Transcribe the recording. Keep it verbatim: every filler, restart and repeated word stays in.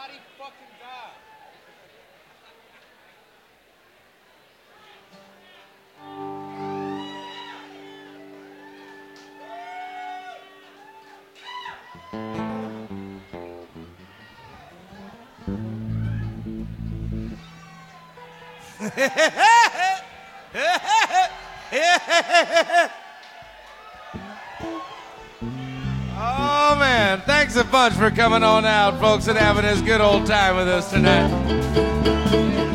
Bloody fucking God. Oh, man. Thanks a bunch for coming on out, folks, and having this good old time with us tonight.